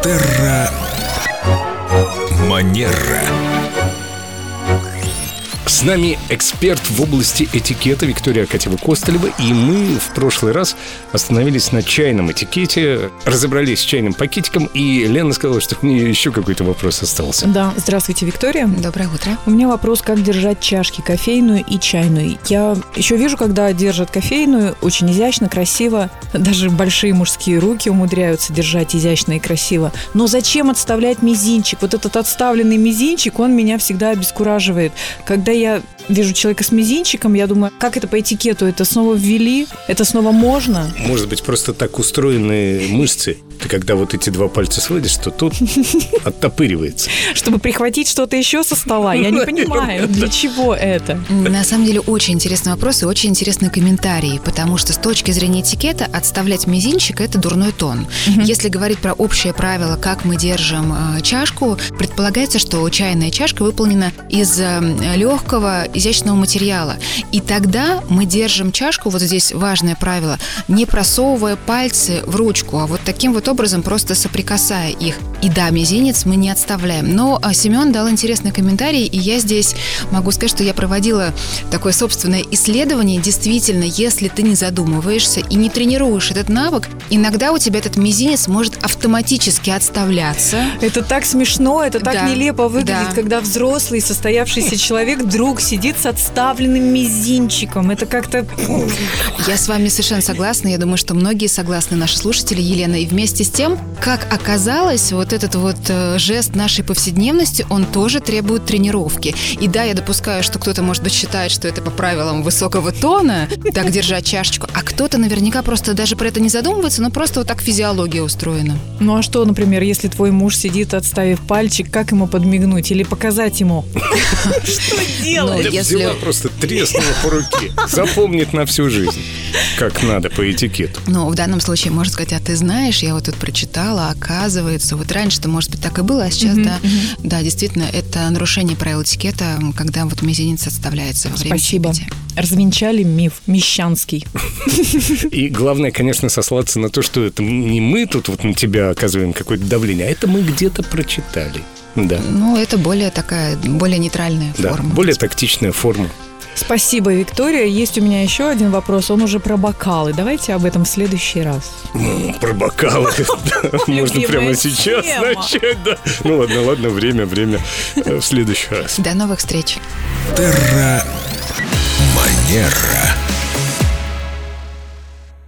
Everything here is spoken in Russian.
Терра Манера. С нами эксперт в области этикета Виктория Акатьева-Костылева. И мы в прошлый раз остановились на чайном этикете, разобрались с чайным пакетиком, и Лена сказала, что у нее еще какой-то вопрос остался. Да, здравствуйте, Виктория. Доброе утро. У меня вопрос, как держать чашки, кофейную и чайную. Я еще вижу, когда держат кофейную, очень изящно, красиво. Даже большие мужские руки умудряются держать изящно и красиво. Но зачем отставлять мизинчик? Вот этот отставленный мизинчик, он меня всегда обескураживает. Когда я вижу человека с мизинчиком, я думаю, как это по этикету? Это снова ввели? Это снова можно? Может быть, просто так устроены мышцы. Ты когда вот эти два пальца сводишь, то тут оттопыривается. Чтобы прихватить что-то еще со стола. Я не понимаю, для чего это? На самом деле очень интересный вопрос и очень интересный комментарий, потому что с точки зрения этикета отставлять мизинчик – это дурной тон. Если говорить про общее правило, как мы держим чашку, предполагается, что чайная чашка выполнена из легкого, изящного материала. И тогда мы держим чашку, вот здесь важное правило, не просовывая пальцы в ручку, а вот таким вот образом просто соприкасая их. И да, мизинец мы не отставляем. Но Семен дал интересный комментарий, и я здесь могу сказать, что я проводила такое собственное исследование. Действительно, если ты не задумываешься и не тренируешь этот навык, иногда у тебя этот мизинец может автоматически отставляться. Это так смешно, это так нелепо выглядит, когда взрослый, состоявшийся человек вдруг сидит с отставленным мизинчиком. Это как-то... Я с вами совершенно согласна. Я думаю, что многие согласны, наши слушатели, Елена. И вместе с тем, как оказалось, вот этот вот жест нашей повседневности, он тоже требует тренировки. И да, я допускаю, что кто-то, может быть, считает, что это по правилам высокого тона, так держать чашечку, а кто-то наверняка просто даже про это не задумывается, но просто вот так физиология устроена. Ну а что, например, если твой муж сидит, отставив пальчик, как ему подмигнуть или показать ему? Что делать? Взяла, просто треснула по руке. Запомнит на всю жизнь, как надо по этикету. Ну, в данном случае можно сказать, а ты знаешь, я вот тут прочитала, оказывается, вот раньше-то, может быть, так и было, а сейчас, да, действительно, это нарушение правил этикета, когда вот мизинец отставляется во время Спасибо. чаепития. Развенчали миф мещанский. И главное, конечно, сослаться на то, что это не мы тут вот на тебя оказываем какое-то давление, а это мы где-то прочитали. Да. Ну, это более нейтральная форма. Более тактичная форма. Спасибо, Виктория. Есть у меня еще один вопрос. Он уже про бокалы. Давайте об этом в следующий раз. Про бокалы. Можно прямо сейчас начать. Ну ладно, время в следующий раз. До новых встреч. Терра Манера.